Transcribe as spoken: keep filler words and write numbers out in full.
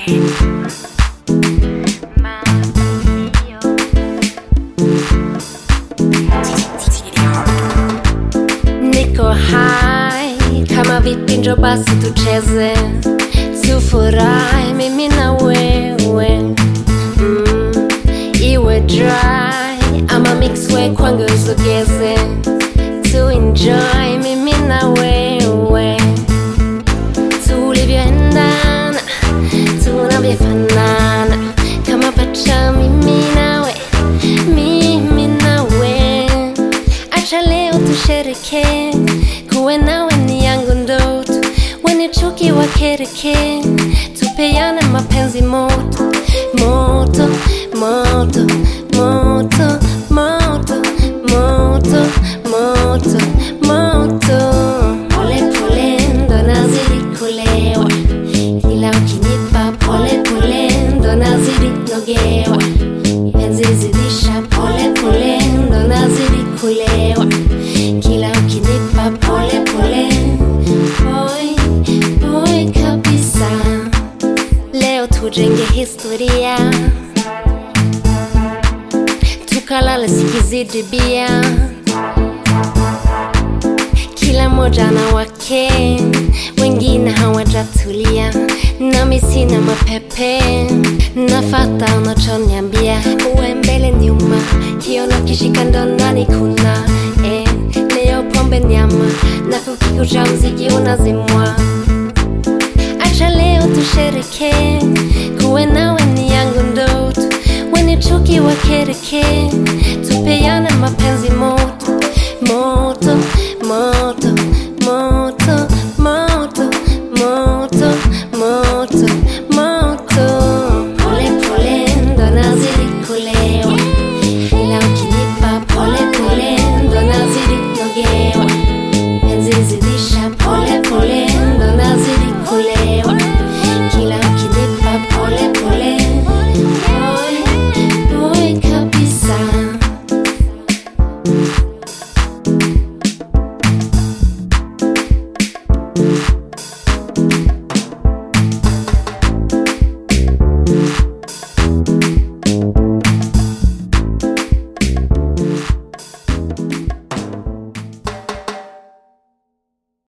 Niko hai kama vipi, njo basi tucheze, tufurahi mimi na wewe. mm. Iwe dry ama mix, we kwangu usogeze, to enjoy mimi na wewe, tulivyoendana tunavyofanana, kama pacha mimi nawe, mimi nawe. Acha leo tushereke, kuwe nawe ni yangu ndoto, wenye chuki wakereke, tupeane mapenzi moto moto moto moto moto moto moto moto. Pole pole ndo nazidi kulewa, ila ukinipa pole pole ndo nazidi nogewa, penzi zidisha pole pole ndo nazidi kulewa, kila ukinipa pole pole. Boy, boy kabisa, leo tujenge historia, tukalale sikizidi bia, kila moja na wake, wengine hawajatulia, nami sina mapepe, nafata unachoniambia, uwe mbele nyuma, kiona kishika ndo nani kuna eh, leo pombe nyama na kukikucha mziki unazimwa. Acha leo tushereke, kuwe nawe ni yangu ndoto, wenye chuki wakereke, tupeane mapenzi moto